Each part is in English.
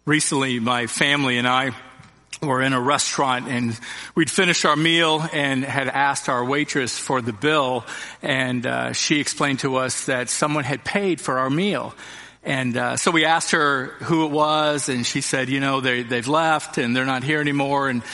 Recently, my family and I were in a restaurant, and we'd finished our meal and had asked our waitress for the bill, and she explained to us that someone had paid for our meal. And so we asked her who it was, and she said, they've left and they're not here anymore. And,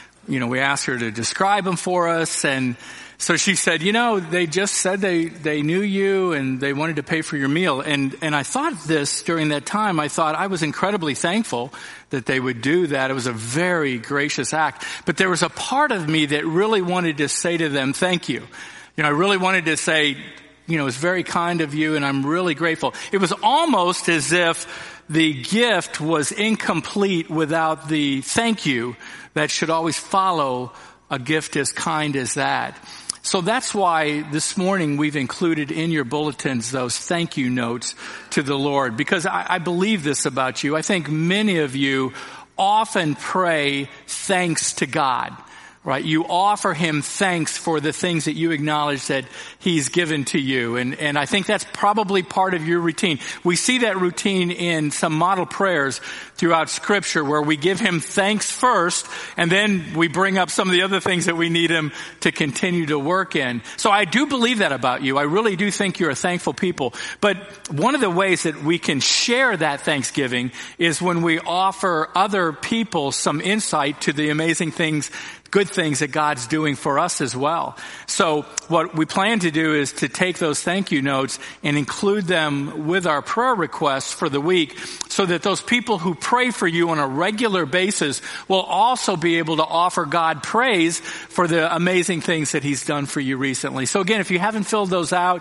we asked her to describe them for us, and so she said, they just said they knew you and they wanted to pay for your meal. And I thought of this during that time. I thought I was incredibly thankful that they would do that. It was a very gracious act. But there was a part of me that really wanted to say to them, thank you. I really wanted to say, it's very kind of you and I'm really grateful. It was almost as if the gift was incomplete without the thank you that should always follow a gift as kind as that. So that's why this morning we've included in your bulletins those thank you notes to the Lord, because I believe this about you. I think many of you often pray thanks to God. Right? You offer him thanks for the things that you acknowledge that he's given to you. And I think that's probably part of your routine. We see that routine in some model prayers throughout Scripture where we give him thanks first, and then we bring up some of the other things that we need him to continue to work in. So I do believe that about you. I really do think you're a thankful people. But one of the ways that we can share that thanksgiving is when we offer other people some insight to the amazing things, good things that God's doing for us as well. So what we plan to do is to take those thank you notes and include them with our prayer requests for the week, so that those people who pray for you on a regular basis will also be able to offer God praise for the amazing things that he's done for you recently. So again, if you haven't filled those out,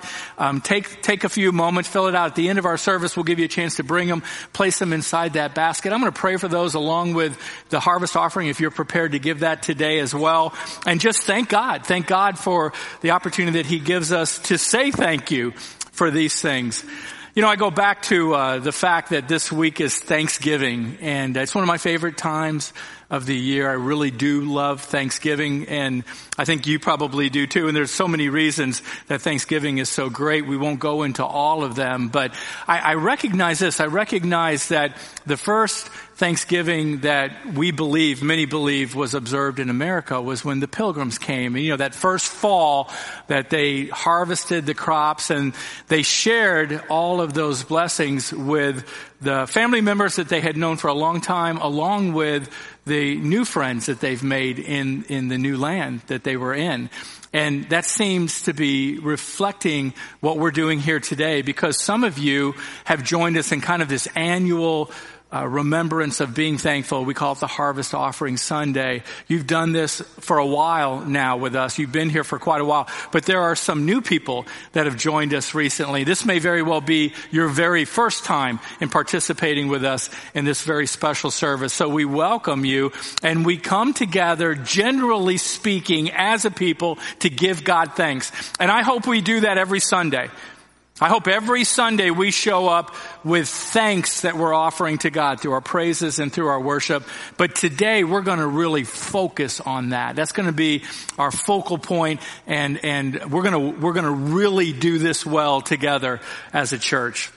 take a few moments, fill it out. At the end of our service, we'll give you a chance to bring them, place them inside that basket. I'm going to pray for those along with the harvest offering if you're prepared to give that today as well. And just thank God. Thank God for the opportunity that he gives us to say thank you for these things. I go back to the fact that this week is Thanksgiving, and it's one of my favorite times of the year. I really do love Thanksgiving, and I think you probably do too. And there's so many reasons that Thanksgiving is so great. We won't go into all of them, but I recognize this. I recognize that the first Thanksgiving that many believe was observed in America was when the Pilgrims came. And, that first fall that they harvested the crops and they shared all of those blessings with the family members that they had known for a long time, along with the new friends that they've made in the new land that they were in. And that seems to be reflecting what we're doing here today, because some of you have joined us in kind of this annual remembrance of being thankful. We call it the Harvest Offering Sunday. You've done this for a while now with us. You've been here for quite a while. But there are some new people that have joined us recently. This may very well be your very first time in participating with us in this very special service. So we welcome you, and we come together, generally speaking, as a people to give God thanks. And I hope we do that every Sunday. I hope every Sunday we show up with thanks that we're offering to God through our praises and through our worship. But today we're going to really focus on that. That's going to be our focal point, and we're going to really do this well together as a church.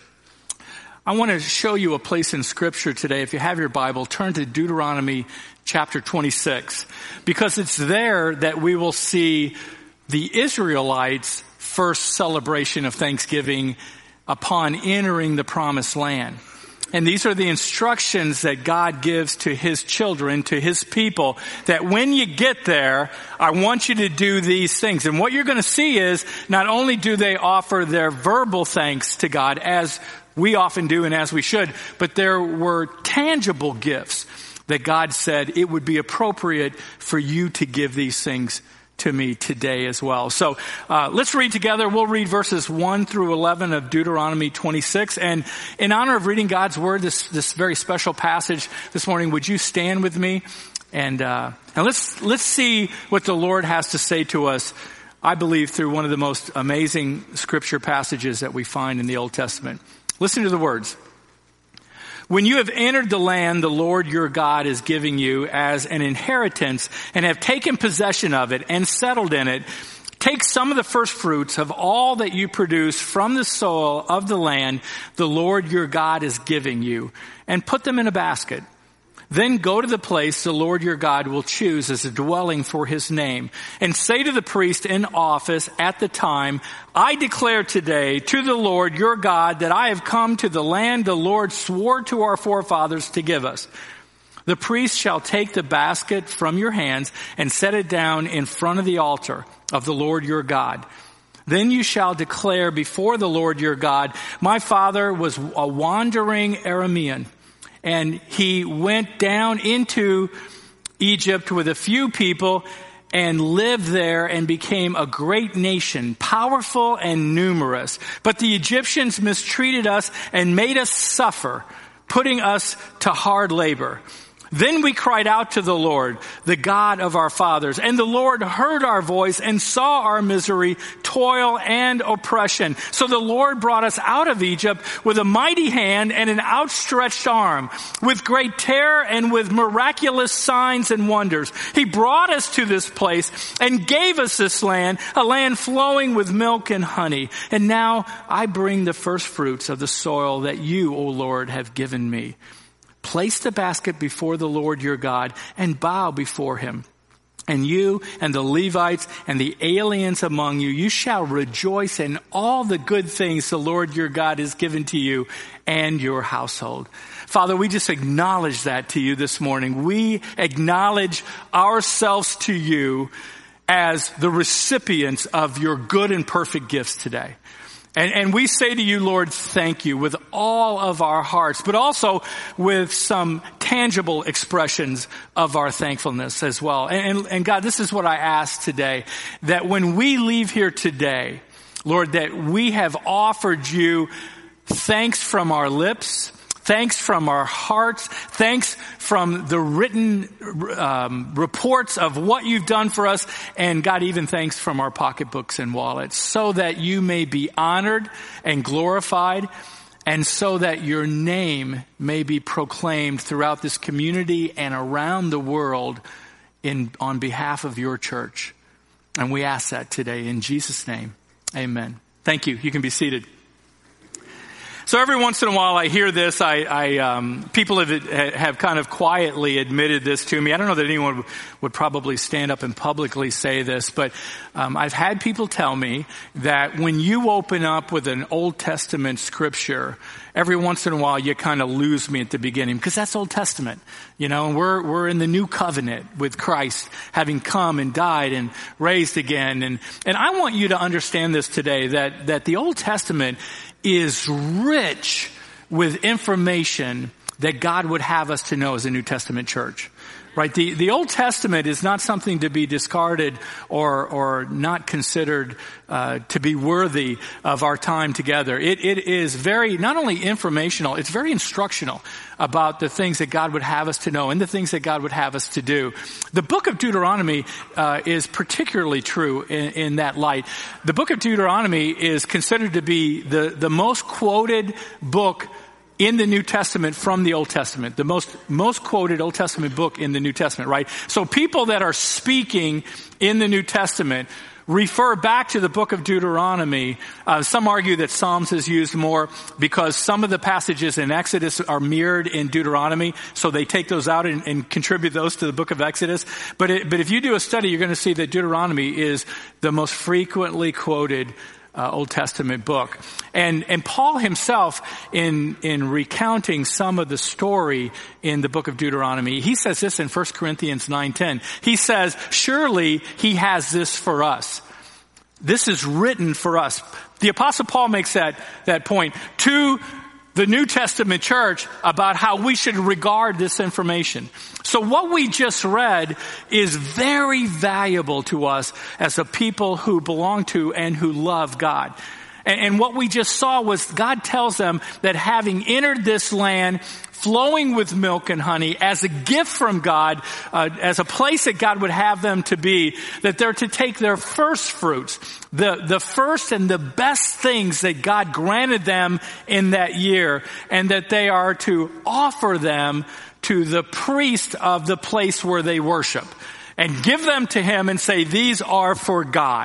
I want to show you a place in Scripture today. If you have your Bible, turn to Deuteronomy chapter 26, because it's there that we will see the Israelites' first celebration of Thanksgiving upon entering the promised land. And these are the instructions that God gives to his children, to his people, that when you get there, I want you to do these things. And what you're going to see is not only do they offer their verbal thanks to God, as we often do and as we should, but there were tangible gifts that God said it would be appropriate for you to give these things to me today as well. So let's read together. We'll read verses 1 through 11 of Deuteronomy 26. And in honor of reading God's word, this very special passage this morning, would you stand with me? And let's see what the Lord has to say to us, I believe, through one of the most amazing scripture passages that we find in the Old Testament. Listen to the words. When you have entered the land the Lord your God is giving you as an inheritance, and have taken possession of it and settled in it, Take some of the first fruits of all that you produce from the soil of the land the Lord your God is giving you, and put them in a basket. Then go to the place the Lord your God will choose as a dwelling for his name, and say to the priest in office at the time, I declare today to the Lord your God that I have come to the land the Lord swore to our forefathers to give us. The priest shall take the basket from your hands and set it down in front of the altar of the Lord your God. Then you shall declare before the Lord your God, my father was a wandering Aramean, and he went down into Egypt with a few people and lived there and became a great nation, powerful and numerous. But the Egyptians mistreated us and made us suffer, putting us to hard labor. Then we cried out to the Lord, the God of our fathers, and the Lord heard our voice and saw our misery, toil, and oppression. So the Lord brought us out of Egypt with a mighty hand and an outstretched arm, with great terror and with miraculous signs and wonders. He brought us to this place and gave us this land, a land flowing with milk and honey. And now I bring the first fruits of the soil that you, O Lord, have given me. Place the basket before the Lord your God and bow before him. And you and the Levites and the aliens among you, you shall rejoice in all the good things the Lord your God has given to you and your household. Father, we just acknowledge that to you this morning. We acknowledge ourselves to you as the recipients of your good and perfect gifts today. And we say to you, Lord, thank you with all of our hearts, but also with some tangible expressions of our thankfulness as well. And God, this is what I ask today, that when we leave here today, Lord, that we have offered you thanks from our lips, thanks from our hearts, thanks from the written reports of what you've done for us, and God, even thanks from our pocketbooks and wallets, so that you may be honored and glorified, and so that your name may be proclaimed throughout this community and around the world on behalf of your church. And we ask that today in Jesus' name. Amen. Thank you. You can be seated. So every once in a while I hear this. People have kind of quietly admitted this to me. I don't know that anyone would probably stand up and publicly say this, but I've had people tell me that when you open up with an Old Testament scripture, every once in a while you kind of lose me at the beginning, because that's Old Testament, and we're in the new covenant with Christ, having come and died and raised again. And I want you to understand this today, that the Old Testament is rich with information that God would have us to know as a New Testament church. Right? The Old Testament is not something to be discarded or not considered to be worthy of our time together. It is very, not only informational, it's very instructional about the things that God would have us to know and the things that God would have us to do. The book of Deuteronomy is particularly true in that light. The book of Deuteronomy is considered to be the most quoted book in the New Testament from the Old Testament, the most quoted Old Testament book in the New Testament, right? So people that are speaking in the New Testament refer back to the book of Deuteronomy. Some argue that Psalms is used more because some of the passages in Exodus are mirrored in Deuteronomy, so they take those out and contribute those to the book of Exodus. But if you do a study, you're going to see that Deuteronomy is the most frequently quoted Old Testament book. And Paul himself, in recounting some of the story in the book of Deuteronomy, he says this in 1 Corinthians 9:10. He says, surely he has this for us. This is written for us. The Apostle Paul makes that point to the New Testament church about how we should regard this information. So what we just read is very valuable to us as a people who belong to and who love God. And what we just saw was God tells them that having entered this land flowing with milk and honey as a gift from God, as a place that God would have them to be, that they're to take their first fruits, the first and the best things that God granted them in that year, and that they are to offer them to the priest of the place where they worship, and give them to him and say, these are for God.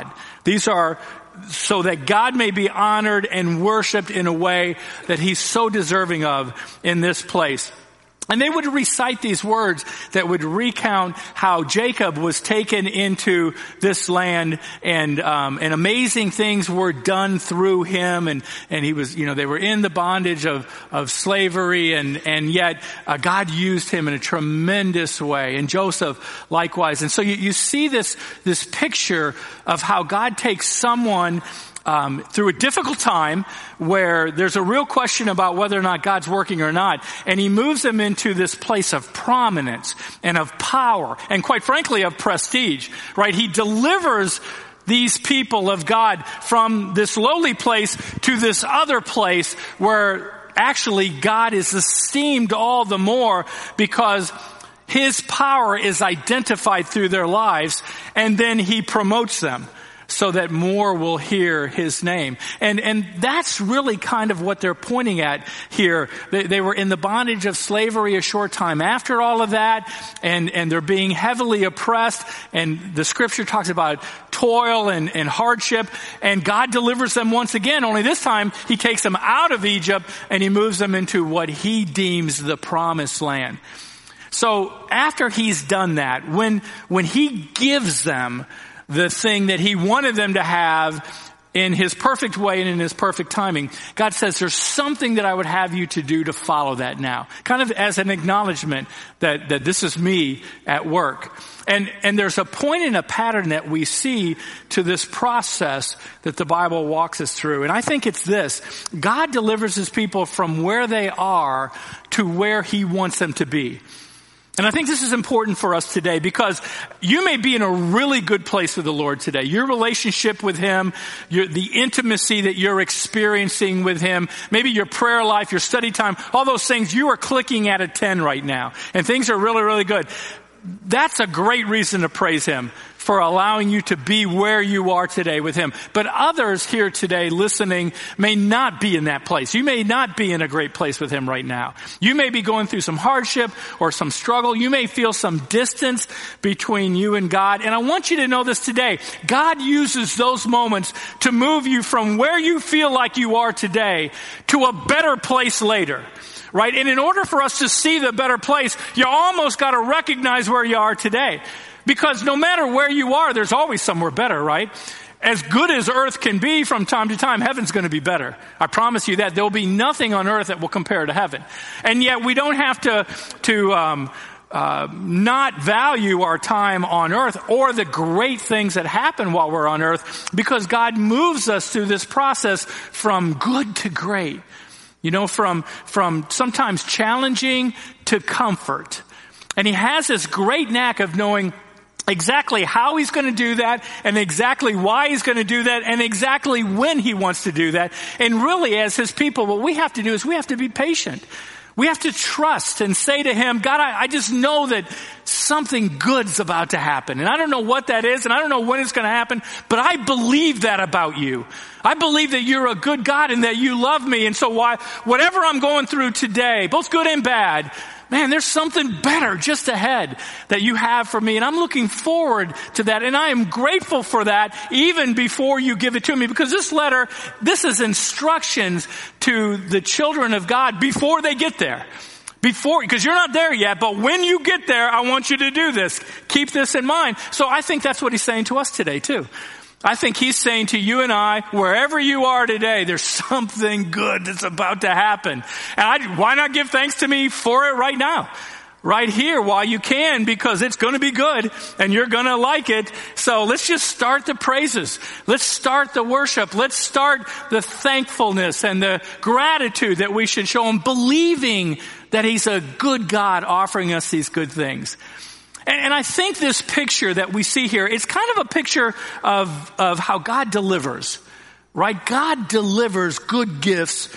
These are so that God may be honored and worshiped in a way that he's so deserving of in this place. And they would recite these words that would recount how Jacob was taken into this land and amazing things were done through him. And he was, they were in the bondage of slavery and yet God used him in a tremendous way. And Joseph likewise. And so you see this picture of how God takes someone through a difficult time where there's a real question about whether or not God's working or not. And he moves them into this place of prominence and of power and quite frankly of prestige, right? He delivers these people of God from this lowly place to this other place where actually God is esteemed all the more because his power is identified through their lives, and then he promotes them so that more will hear his name. And that's really kind of what they're pointing at here. They were in the bondage of slavery a short time after all of that, and they're being heavily oppressed, and the scripture talks about toil and hardship, and God delivers them once again, only this time he takes them out of Egypt and he moves them into what he deems the promised land. So after he's done that, when he gives them the thing that he wanted them to have in his perfect way and in his perfect timing, God says, there's something that I would have you to do to follow that now. Kind of as an acknowledgement that this is me at work. And there's a point in a pattern that we see to this process that the Bible walks us through. And I think it's this. God delivers his people from where they are to where he wants them to be. And I think this is important for us today because you may be in a really good place with the Lord today. Your relationship with him, the intimacy that you're experiencing with him, maybe your prayer life, your study time, all those things, you are clicking at a 10 right now. And things are really, really good. That's a great reason to praise him for allowing you to be where you are today with him. But others here today listening may not be in that place. You may not be in a great place with him right now. You may be going through some hardship or some struggle. You may feel some distance between you and God. And I want you to know this today. God uses those moments to move you from where you feel like you are today to a better place later. Right? And in order for us to see the better place, you almost got to recognize where you are today. Because no matter where you are, there's always somewhere better, right? As good as earth can be from time to time, heaven's going to be better. I promise you that. There will be nothing on earth that will compare to heaven. And yet we don't have to not value our time on earth or the great things that happen while we're on earth, because God moves us through this process from good to great. From sometimes challenging to comfort. And he has this great knack of knowing exactly how he's going to do that and exactly why he's going to do that and exactly when he wants to do that. And really, as his people, what we have to do is we have to be patient. We have to trust and say to him, God, I just know that something good's about to happen. And I don't know what that is, and I don't know when it's going to happen, but I believe that about you. I believe that you're a good God and that you love me. And so whatever I'm going through today, both good and bad, man, there's something better just ahead that you have for me. And I'm looking forward to that. And I am grateful for that even before you give it to me. Because this letter, this is instructions to the children of God before they get there. Because you're not there yet, but when you get there, I want you to do this. Keep this in mind. So I think that's what he's saying to us today too. I think he's saying to you and I, wherever you are today, there's something good that's about to happen. And why not give thanks to me for it right now? Right here while you can, because it's going to be good and you're going to like it. So let's just start the praises. Let's start the worship. Let's start the thankfulness and the gratitude that we should show him, believing that he's a good God offering us these good things. And I think this picture that we see here, it's kind of a picture of how God delivers, right? God delivers good gifts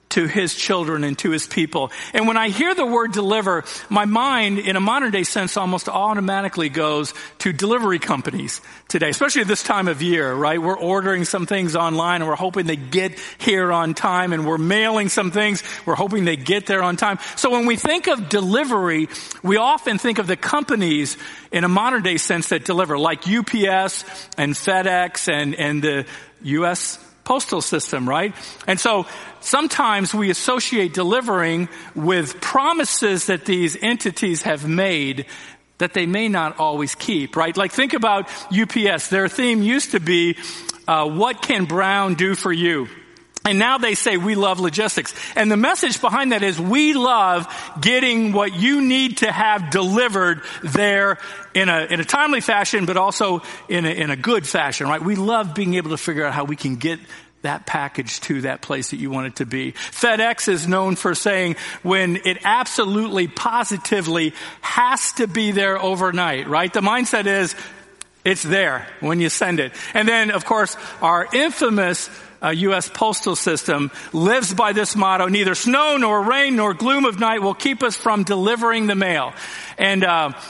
to his children and to his people. And when I hear the word deliver, my mind, in a modern day sense, almost automatically goes to delivery companies today, especially this time of year, right? We're ordering some things online and we're hoping they get here on time, and we're mailing some things. We're hoping they get there on time. So when we think of delivery, we often think of the companies in a modern day sense that deliver, like UPS and FedEx and the U.S. postal system, right? And so sometimes we associate delivering with promises that these entities have made that they may not always keep, right? Like think about UPS. Their theme used to be, what can Brown do for you? And now they say, we love logistics. And the message behind that is, we love getting what you need to have delivered there in a timely fashion, but also in a good fashion, right? We love being able to figure out how we can get that package to that place that you want it to be. FedEx is known for saying when it absolutely, positively has to be there overnight, right? The mindset is, it's there when you send it. And then, of course, our infamous U.S. postal system lives by this motto: neither snow nor rain nor gloom of night will keep us from delivering the mail. And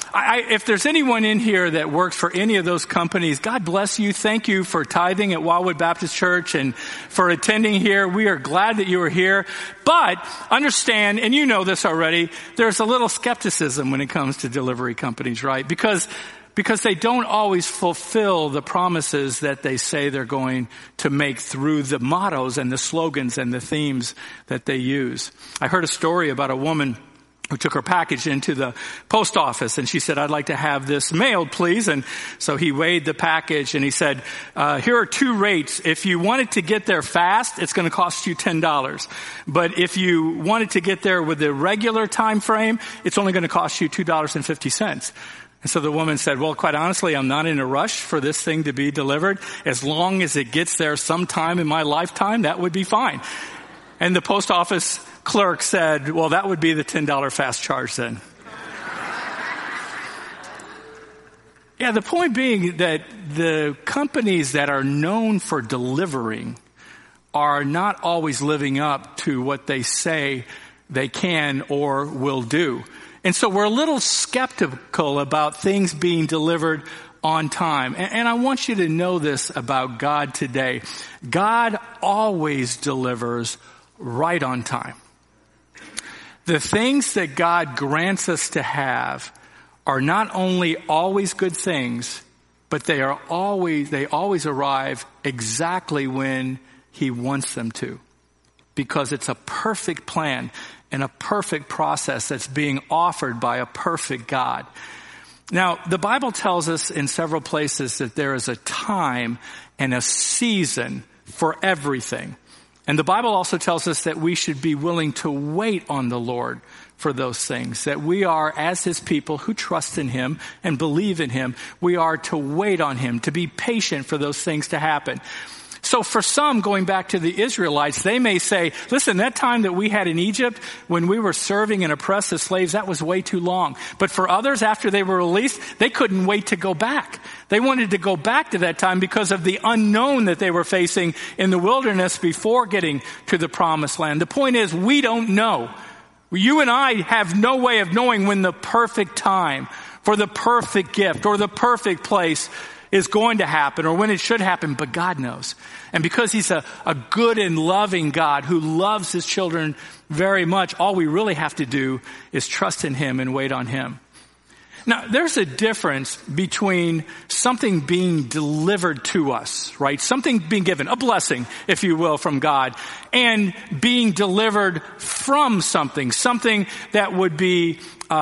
if there's anyone in here that works for any of those companies, God bless you. Thank you for tithing at Wildwood Baptist Church and for attending here. We are glad that you are here. But understand, and you know this already, there's a little skepticism when it comes to delivery companies, right? Because they don't always fulfill the promises that they say they're going to make through the mottos and the slogans and the themes that they use. I heard a story about a woman who took her package into the post office, and she said, I'd like to have this mailed, please. And so he weighed the package and he said, here are two rates. If you want it to get there fast, it's going to cost you $10. But if you want it to get there with the regular time frame, it's only going to cost you $2.50. And so the woman said, well, quite honestly, I'm not in a rush for this thing to be delivered. As long as it gets there sometime in my lifetime, that would be fine. And the post office clerk said, well, that would be the $10 fast charge then. Yeah, the point being that the companies that are known for delivering are not always living up to what they say they can or will do. And so we're a little skeptical about things being delivered on time. And I want you to know this about God today. God always delivers right on time. The things that God grants us to have are not only always good things, but they always arrive exactly when He wants them to. Because it's a perfect plan and a perfect process that's being offered by a perfect God. Now, the Bible tells us in several places that there is a time and a season for everything. And the Bible also tells us that we should be willing to wait on the Lord for those things. That we are, as His people who trust in Him and believe in Him, we are to wait on Him, to be patient for those things to happen. So for some, going back to the Israelites, they may say, listen, that time that we had in Egypt when we were serving and oppressed as slaves, that was way too long. But for others, after they were released, they couldn't wait to go back. They wanted to go back to that time because of the unknown that they were facing in the wilderness before getting to the promised land. The point is, we don't know. You and I have no way of knowing when the perfect time for the perfect gift or the perfect place is going to happen or when it should happen, but God knows. And because He's a good and loving God who loves His children very much, all we really have to do is trust in Him and wait on Him. Now, there's a difference between something being delivered to us, right? Something being given, a blessing, if you will, from God, and being delivered from something that would be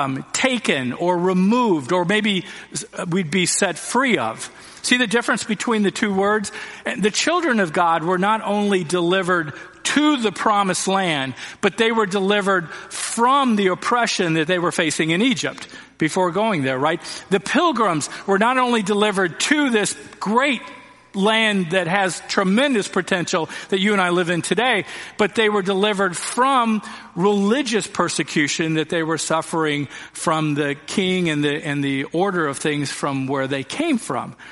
taken or removed, or maybe we'd be set free of. See the difference between the two words? The children of God were not only delivered to the promised land, but they were delivered from the oppression that they were facing in Egypt before going there, right? The pilgrims were not only delivered to this great land that has tremendous potential that you and I live in today, but they were delivered from religious persecution that they were suffering from the king and the order of things from where they came from.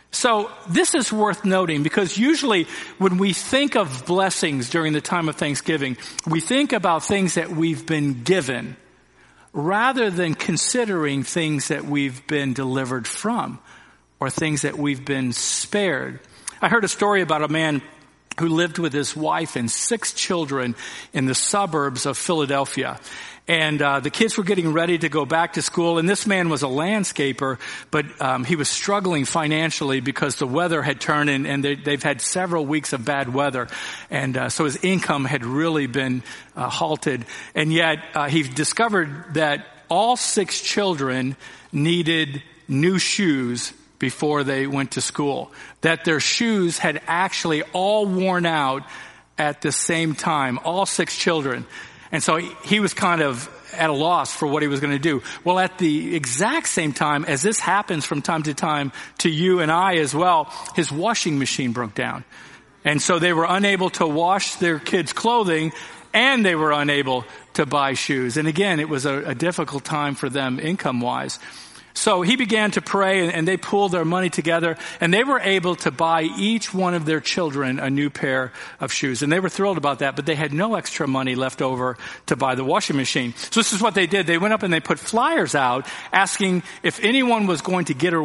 So this is worth noting, because usually when we think of blessings during the time of Thanksgiving, we think about things that we've been given rather than considering things that we've been delivered from or things that we've been spared. I heard a story about a man who lived with his wife and 6 children in the suburbs of Philadelphia. And the kids were getting ready to go back to school, and this man was a landscaper, but he was struggling financially because the weather had turned, and they've had several weeks of bad weather. And so his income had really been halted. And yet he discovered that all 6 children needed new shoes before they went to school, that their shoes had actually all worn out at the same time, all 6 children. And so he was kind of at a loss for what he was going to do. Well, at the exact same time, as this happens from time to you and I as well, his washing machine broke down. And so they were unable to wash their kids' clothing, and they were unable to buy shoes. And again, it was a difficult time for them income-wise. So he began to pray, and they pooled their money together, and they were able to buy each one of their children a new pair of shoes. And they were thrilled about that, but they had no extra money left over to buy the washing machine. So this is what they did. They went up and they put flyers out asking if anyone was going to get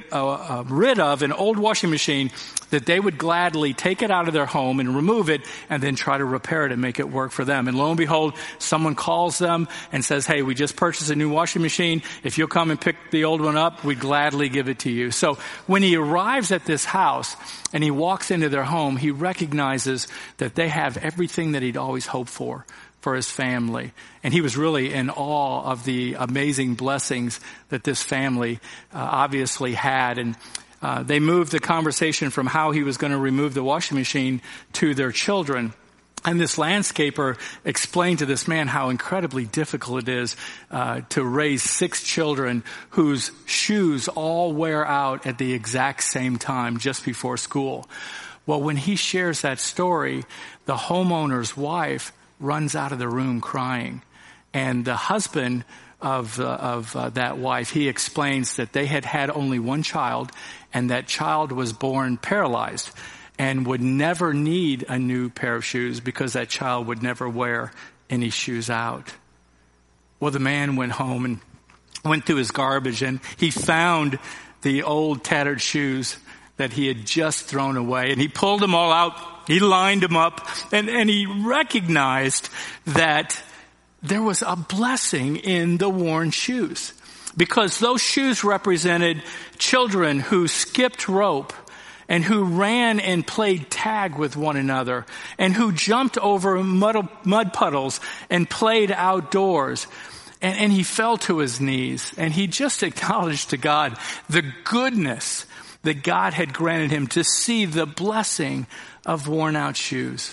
rid of an old washing machine, that they would gladly take it out of their home and remove it and then try to repair it and make it work for them. And lo and behold, someone calls them and says, hey, we just purchased a new washing machine. If you'll come and pick the old one up, we'd gladly give it to you. So when he arrives at this house and he walks into their home, he recognizes that they have everything that he'd always hoped for his family. And he was really in awe of the amazing blessings that this family obviously had. And they moved the conversation from how he was going to remove the washing machine to their children. And this landscaper explained to this man how incredibly difficult it is to raise 6 children whose shoes all wear out at the exact same time just before school. Well, when he shares that story, the homeowner's wife runs out of the room crying. And the husband of that wife, he explains that they had only one child, and that child was born paralyzed and would never need a new pair of shoes because that child would never wear any shoes out. Well, the man went home and went through his garbage, and he found the old tattered shoes that he had just thrown away, and he pulled them all out. He lined them up, and he recognized that there was a blessing in the worn shoes, because those shoes represented children who skipped rope and who ran and played tag with one another and who jumped over mud puddles and played outdoors. And he fell to his knees, and he just acknowledged to God the goodness that God had granted him to see the blessing of worn out shoes.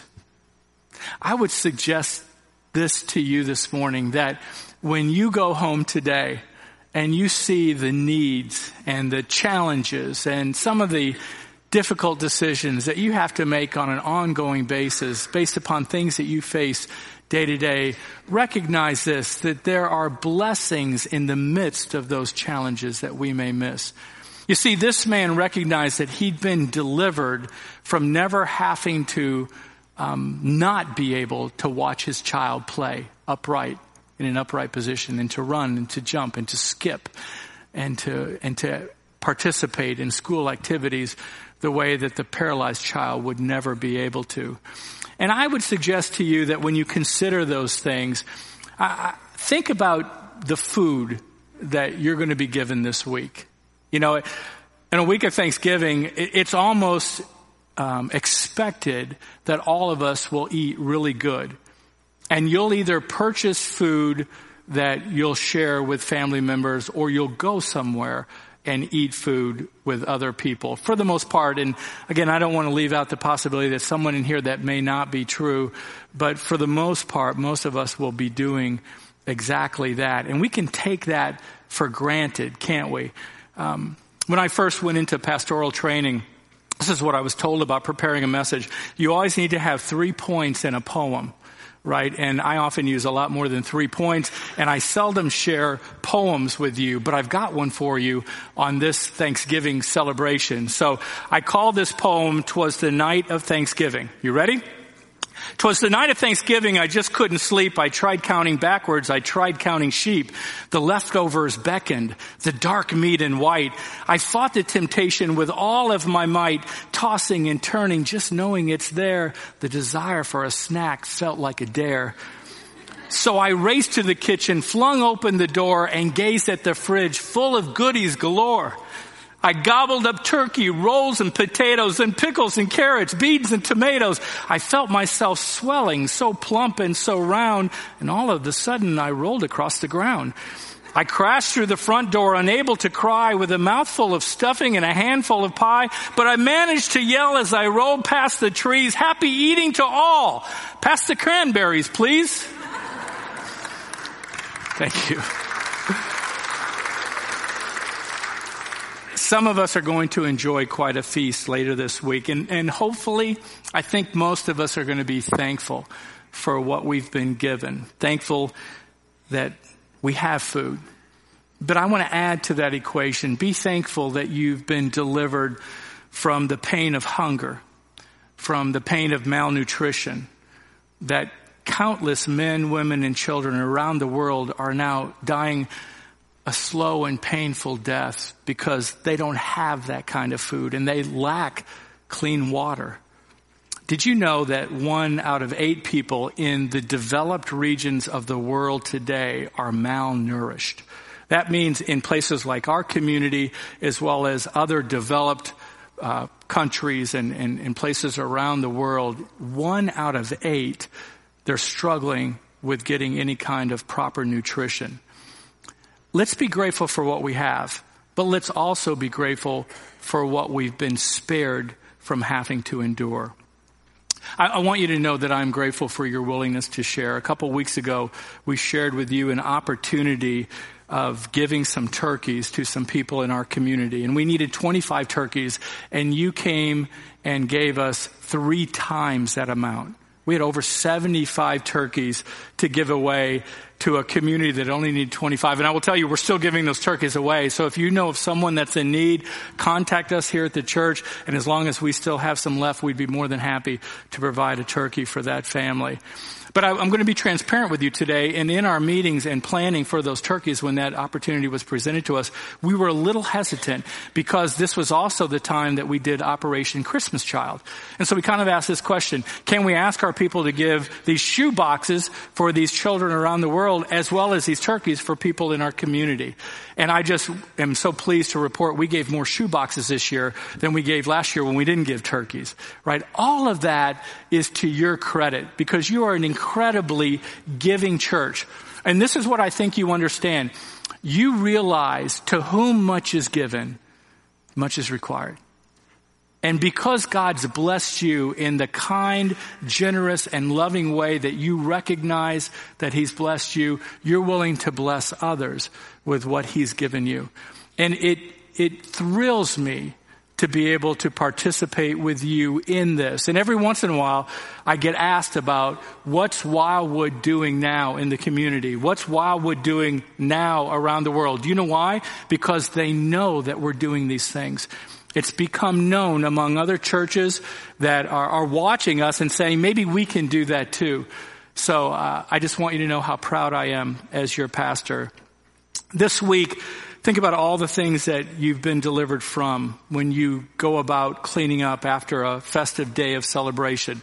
I would suggest this to you this morning, that when you go home today and you see the needs and the challenges and some of the difficult decisions that you have to make on an ongoing basis based upon things that you face day to day, recognize this, that there are blessings in the midst of those challenges that we may miss. You see, this man recognized that he'd been delivered from never having to not be able to watch his child play upright, in an upright position, and to run and to jump and to skip and to participate in school activities the way that the paralyzed child would never be able to. And I would suggest to you that when you consider those things, think about the food that you're going to be given this week. You know, in a week of Thanksgiving, it's almost expected that all of us will eat really good. And you'll either purchase food that you'll share with family members, or you'll go somewhere and eat food with other people, for the most part. And again, I don't want to leave out the possibility that someone in here that may not be true, but for the most part, most of us will be doing exactly that. And we can take that for granted, can't we? When I first went into pastoral training, this is what I was told about preparing a message. You always need to have 3 points in a poem. right? And I often use a lot more than 3 points, and I seldom share poems with you, but I've got one for you on this Thanksgiving celebration. So I call this poem, "'Twas the Night of Thanksgiving." You ready? "'Twas the night of Thanksgiving, I just couldn't sleep. I tried counting backwards, I tried counting sheep. The leftovers beckoned, the dark meat and white. I fought the temptation with all of my might, tossing and turning, just knowing it's there. The desire for a snack felt like a dare. So I raced to the kitchen, flung open the door, and gazed at the fridge full of goodies galore. I gobbled up turkey, rolls and potatoes, and pickles and carrots, beans and tomatoes. I felt myself swelling, so plump and so round, and all of a sudden I rolled across the ground. I crashed through the front door, unable to cry, with a mouthful of stuffing and a handful of pie, but I managed to yell as I rolled past the trees, 'Happy eating to all! Pass the cranberries, please.'" Thank you. Some of us are going to enjoy quite a feast later this week, and hopefully, I think most of us are going to be thankful for what we've been given, thankful that we have food. But I want to add to that equation, be thankful that you've been delivered from the pain of hunger, from the pain of malnutrition, that countless men, women, and children around the world are now dying a slow and painful death because they don't have that kind of food and they lack clean water. Did you know that 1 out of 8 people in the developed regions of the world today are malnourished? That means in places like our community, as well as other developed countries and places around the world, 1 out of 8, they're struggling with getting any kind of proper nutrition. Let's be grateful for what we have, but let's also be grateful for what we've been spared from having to endure. I want you to know that I'm grateful for your willingness to share. A couple weeks ago, we shared with you an opportunity of giving some turkeys to some people in our community. And we needed 25 turkeys, and you came and gave us 3 times that amount. We had over 75 turkeys to give away to a community that only needed 25. And I will tell you, we're still giving those turkeys away. So if you know of someone that's in need, contact us here at the church. And as long as we still have some left, we'd be more than happy to provide a turkey for that family. But I'm going to be transparent with you today. And in our meetings and planning for those turkeys, when that opportunity was presented to us, we were a little hesitant because this was also the time that we did Operation Christmas Child. And so we kind of asked this question: can we ask our people to give these shoe boxes for these children around the world, as well as these turkeys for people in our community? And I just am so pleased to report we gave more shoe boxes this year than we gave last year when we didn't give turkeys, right? All of that is to your credit because you are an incredibly giving church. And this is what I think you understand. You realize to whom much is given, much is required. And because God's blessed you in the kind, generous, and loving way that you recognize that He's blessed you, you're willing to bless others with what He's given you. And it thrills me to be able to participate with you in this. And every once in a while, I get asked about what's Wildwood doing now in the community? What's Wildwood doing now around the world? Do you know why? Because they know that we're doing these things. It's become known among other churches that are watching us and saying, maybe we can do that too. So I just want you to know how proud I am as your pastor. This week, think about all the things that you've been delivered from when you go about cleaning up after a festive day of celebration.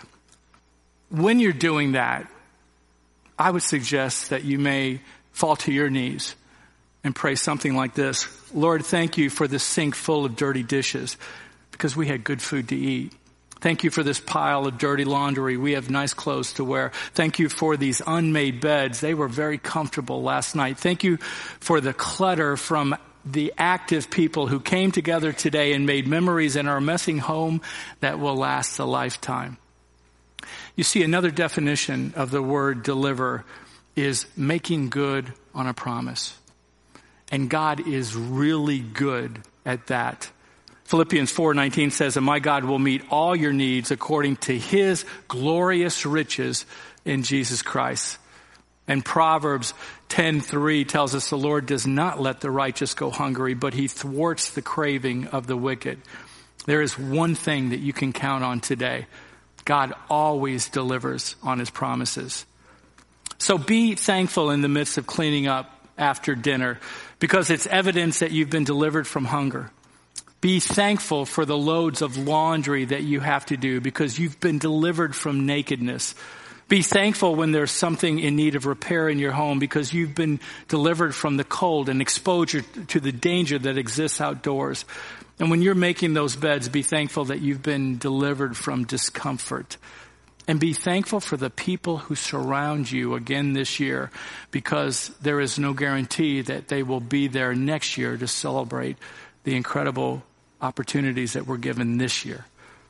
When you're doing that, I would suggest that you may fall to your knees and pray something like this: Lord, thank you for this sink full of dirty dishes because we had good food to eat. Thank you for this pile of dirty laundry. We have nice clothes to wear. Thank you for these unmade beds. They were very comfortable last night. Thank you for the clutter from the active people who came together today and made memories in our messy home that will last a lifetime. You see, another definition of the word deliver is making good on a promise. And God is really good at that. Philippians 4:19 says, and my God will meet all your needs according to His glorious riches in Jesus Christ. And Proverbs 10:3 tells us the Lord does not let the righteous go hungry, but he thwarts the craving of the wicked. There is one thing that you can count on today. God always delivers on his promises. So be thankful in the midst of cleaning up after dinner, because it's evidence that you've been delivered from hunger. Be thankful for the loads of laundry that you have to do, because you've been delivered from nakedness. Be thankful when there's something in need of repair in your home, because you've been delivered from the cold and exposure to the danger that exists outdoors. And when you're making those beds, be thankful that you've been delivered from discomfort. And be thankful for the people who surround you again this year, because there is no guarantee that they will be there next year to celebrate the incredible opportunities that we're given this year.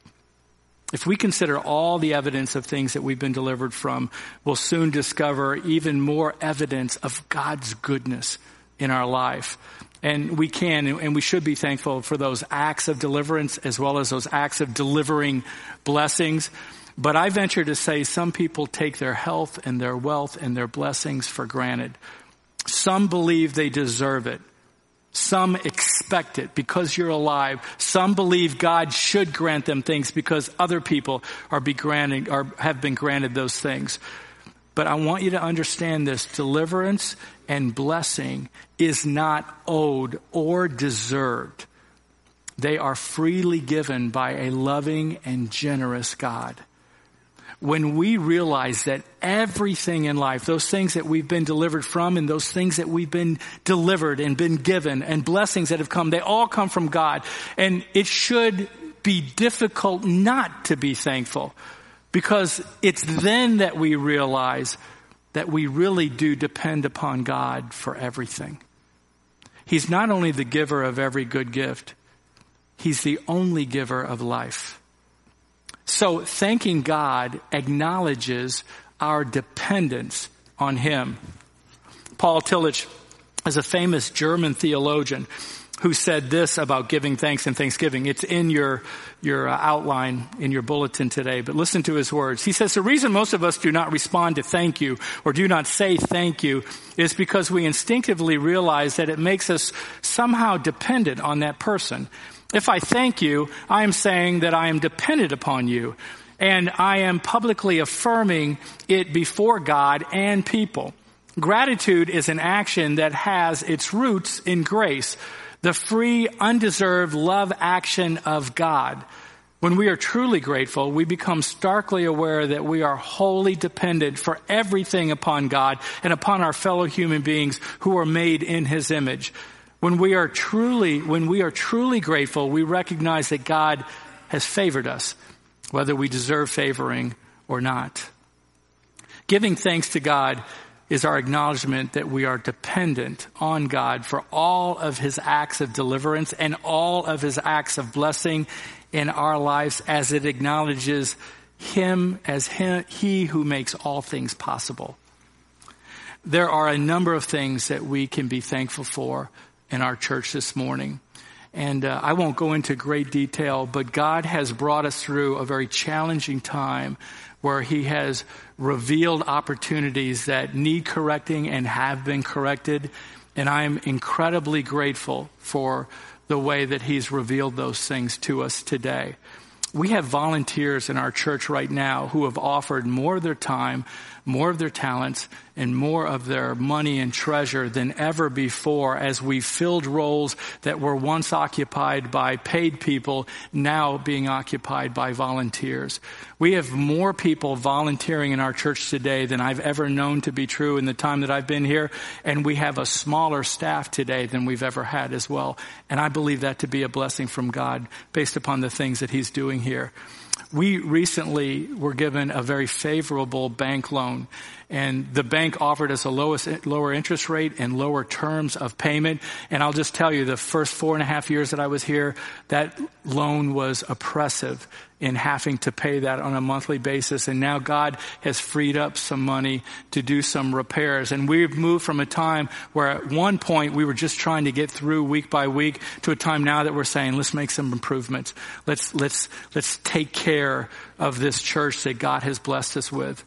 If we consider all the evidence of things that we've been delivered from, we'll soon discover even more evidence of God's goodness in our life. And we can and we should be thankful for those acts of deliverance as well as those acts of delivering blessings. But I venture to say some people take their health and their wealth and their blessings for granted. Some believe they deserve it. Some expect it because you're alive. Some believe God should grant them things because other people have been granted those things. But I want you to understand this. Deliverance and blessing is not owed or deserved. They are freely given by a loving and generous God. When we realize that everything in life, those things that we've been delivered from and those things that we've been delivered and been given and blessings that have come, they all come from God. And it should be difficult not to be thankful, because it's then that we realize that we really do depend upon God for everything. He's not only the giver of every good gift, he's the only giver of life. So thanking God acknowledges our dependence on him. Paul Tillich is a famous German theologian who said this about giving thanks and thanksgiving. It's in your outline in your bulletin today, but listen to his words. He says, the reason most of us do not respond to thank you or do not say thank you is because we instinctively realize that it makes us somehow dependent on that person. If I thank you, I am saying that I am dependent upon you, and I am publicly affirming it before God and people. Gratitude is an action that has its roots in grace, the free, undeserved love action of God. When we are truly grateful, we become starkly aware that we are wholly dependent for everything upon God and upon our fellow human beings who are made in his image. When we are truly grateful, we recognize that God has favored us, whether we deserve favoring or not. Giving thanks to God is our acknowledgement that we are dependent on God for all of his acts of deliverance and all of his acts of blessing in our lives, as it acknowledges him as he who makes all things possible. There are a number of things that we can be thankful for in our church this morning. And I won't go into great detail, but God has brought us through a very challenging time where he has revealed opportunities that need correcting and have been corrected. And I'm incredibly grateful for the way that he's revealed those things to us today. We have volunteers in our church right now who have offered more of their time, more of their talents, and more of their money and treasure than ever before, as we filled roles that were once occupied by paid people, now being occupied by volunteers. We have more people volunteering in our church today than I've ever known to be true in the time that I've been here, and we have a smaller staff today than we've ever had as well. And I believe that to be a blessing from God based upon the things that he's doing here. We recently were given a very favorable bank loan, and the bank offered us a lower interest rate and lower terms of payment. And I'll just tell you, the first 4.5 years that I was here, that loan was oppressive in having to pay that on a monthly basis. And now God has freed up some money to do some repairs. And we've moved from a time where at one point we were just trying to get through week by week to a time now that we're saying, let's make some improvements. Let's take care of this church that God has blessed us with.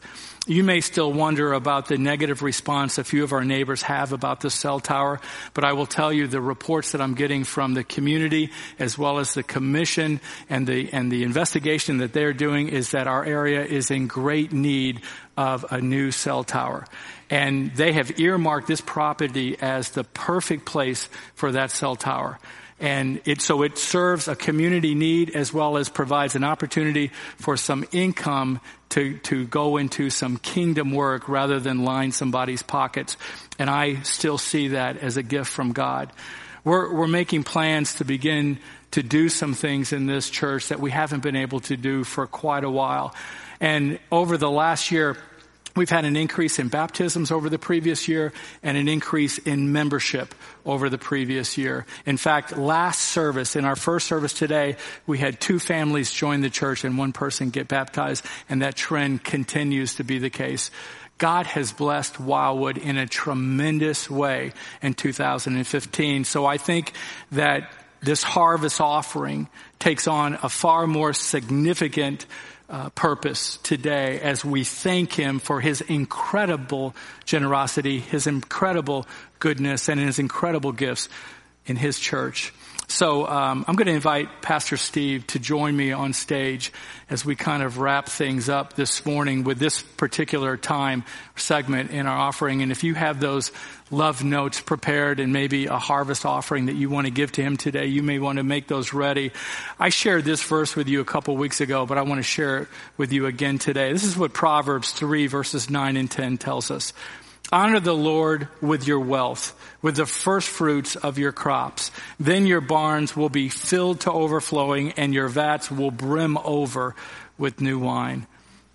You may still wonder about the negative response a few of our neighbors have about the cell tower, but I will tell you the reports that I'm getting from the community as well as the commission and the investigation that they're doing is that our area is in great need of a new cell tower. And they have earmarked this property as the perfect place for that cell tower. And it serves a community need as well as provides an opportunity for some income to go into some kingdom work rather than line somebody's pockets. And I still see that as a gift from God. We're making plans to begin to do some things in this church that we haven't been able to do for quite a while. And over the last year, we've had an increase in baptisms over the previous year and an increase in membership over the previous year. In fact, last service, in our first service today, we had 2 families join the church and 1 person get baptized, and that trend continues to be the case. God has blessed Wildwood in a tremendous way in 2015. So I think that this harvest offering takes on a far more significant purpose today as we thank him for his incredible generosity, his incredible goodness, and his incredible gifts in his church. So I'm going to invite Pastor Steve to join me on stage as we kind of wrap things up this morning with this particular time segment in our offering. And if you have those love notes prepared and maybe a harvest offering that you want to give to him today, you may want to make those ready. I shared this verse with you a couple weeks ago, but I want to share it with you again today. This is what Proverbs 3 verses 9 and 10 tells us. Honor the Lord with your wealth, with the first fruits of your crops. Then your barns will be filled to overflowing and your vats will brim over with new wine.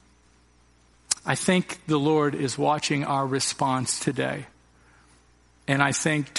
I think the Lord is watching our response today. And I think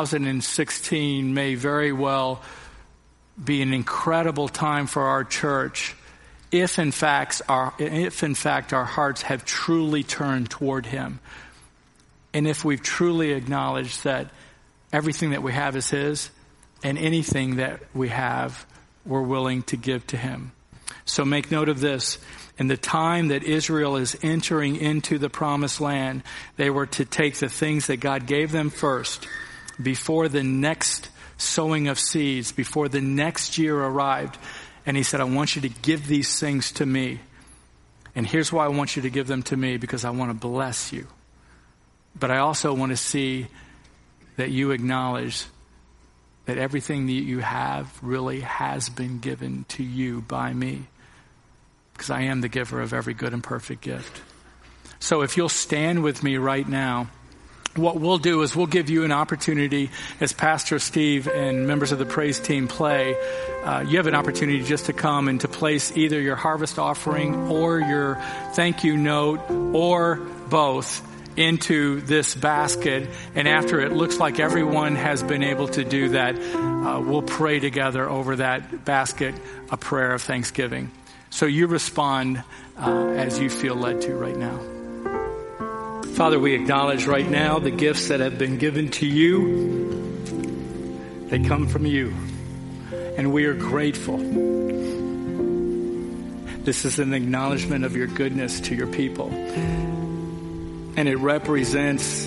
2016 may very well be an incredible time for our church if in fact our hearts have truly turned toward him. And if we've truly acknowledged that everything that we have is his, and anything that we have, we're willing to give to him. So make note of this. In the time that Israel is entering into the promised land, they were to take the things that God gave them first, before the next sowing of seeds, before the next year arrived. And he said, I want you to give these things to me. And here's why I want you to give them to me, because I want to bless you. But I also want to see that you acknowledge that everything that you have really has been given to you by me, because I am the giver of every good and perfect gift. So if you'll stand with me right now, what we'll do is we'll give you an opportunity as Pastor Steve and members of the praise team play. You have an opportunity just to come and to place either your harvest offering or your thank you note or both into this basket. And after it looks like everyone has been able to do that, we'll pray together over that basket a prayer of thanksgiving. So you respond as you feel led to right now. Father, we acknowledge right now the gifts that have been given to you. They come from you, and we are grateful. This is an acknowledgement of your goodness to your people. And it represents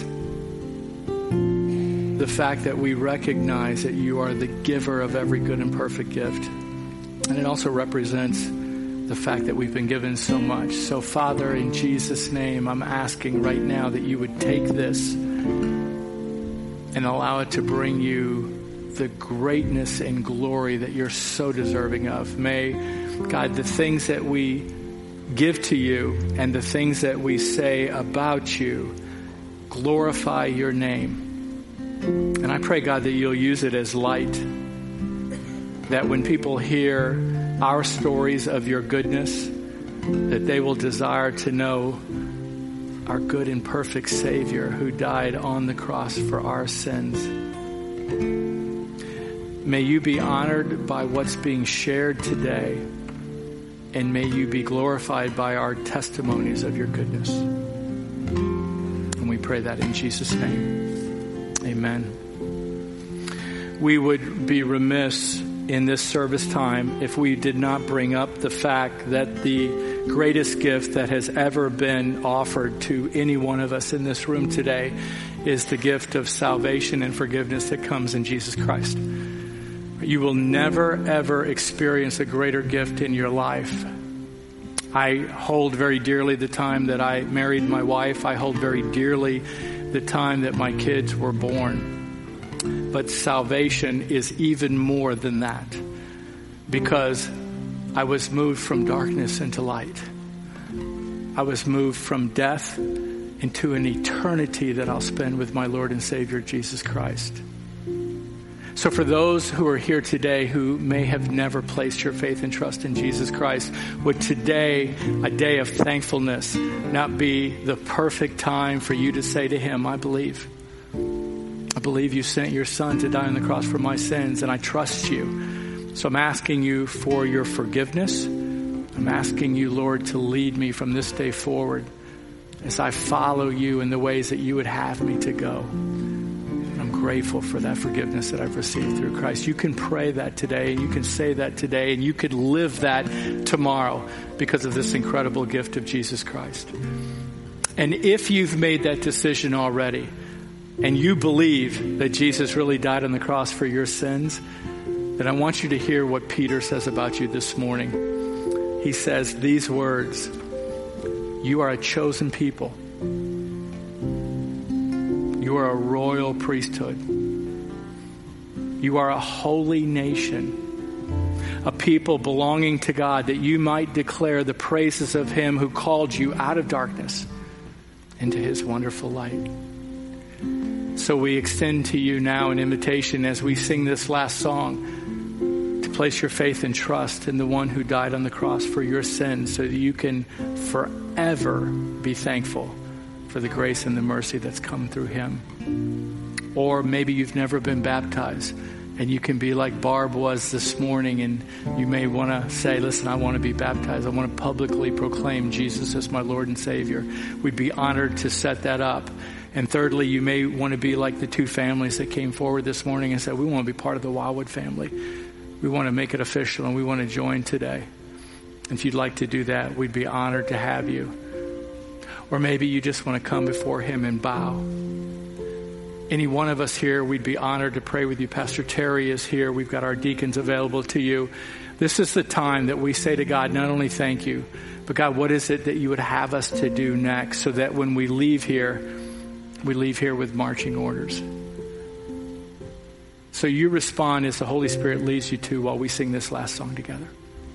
the fact that we recognize that you are the giver of every good and perfect gift. And it also represents the fact that we've been given so much. So, Father, in Jesus' name, I'm asking right now that you would take this and allow it to bring you the greatness and glory that you're so deserving of. May, God, the things that we give to you and the things that we say about you glorify your name. And I pray, God, that you'll use it as light, that when people hear our stories of your goodness, that they will desire to know our good and perfect Savior who died on the cross for our sins. May you be honored by what's being shared today. And may you be glorified by our testimonies of your goodness. And we pray that in Jesus' name. Amen. We would be remiss in this service time if we did not bring up the fact that the greatest gift that has ever been offered to any one of us in this room today is the gift of salvation and forgiveness that comes in Jesus Christ. You will never, ever experience a greater gift in your life. I hold very dearly the time that I married my wife. I hold very dearly the time that my kids were born. But salvation is even more than that, because I was moved from darkness into light. I was moved from death into an eternity that I'll spend with my Lord and Savior, Jesus Christ. So for those who are here today who may have never placed your faith and trust in Jesus Christ, would today, a day of thankfulness, not be the perfect time for you to say to him, I believe you sent your son to die on the cross for my sins, and I trust you. So I'm asking you for your forgiveness. I'm asking you, Lord, to lead me from this day forward as I follow you in the ways that you would have me to go. And I'm grateful for that forgiveness that I've received through Christ. You can pray that today, and you can say that today, and you could live that tomorrow because of this incredible gift of Jesus Christ. And if you've made that decision already, and you believe that Jesus really died on the cross for your sins, then I want you to hear what Peter says about you this morning. He says these words, you are a chosen people. You are a royal priesthood. You are a holy nation, a people belonging to God, that you might declare the praises of him who called you out of darkness into his wonderful light. So we extend to you now an invitation as we sing this last song to place your faith and trust in the one who died on the cross for your sins, so that you can forever be thankful for the grace and the mercy that's come through him. Or maybe you've never been baptized, and you can be like Barb was this morning, and you may want to say, listen, I want to be baptized. I want to publicly proclaim Jesus as my Lord and Savior. We'd be honored to set that up. And thirdly, you may want to be like the two families that came forward this morning and said, we want to be part of the Wildwood family. We want to make it official, and we want to join today. And if you'd like to do that, we'd be honored to have you. Or maybe you just want to come before him and bow. Any one of us here, we'd be honored to pray with you. Pastor Terry is here. We've got our deacons available to you. This is the time that we say to God, not only thank you, but God, what is it that you would have us to do next, so that when we leave here with marching orders. So you respond as the Holy Spirit leads you to while we sing this last song together.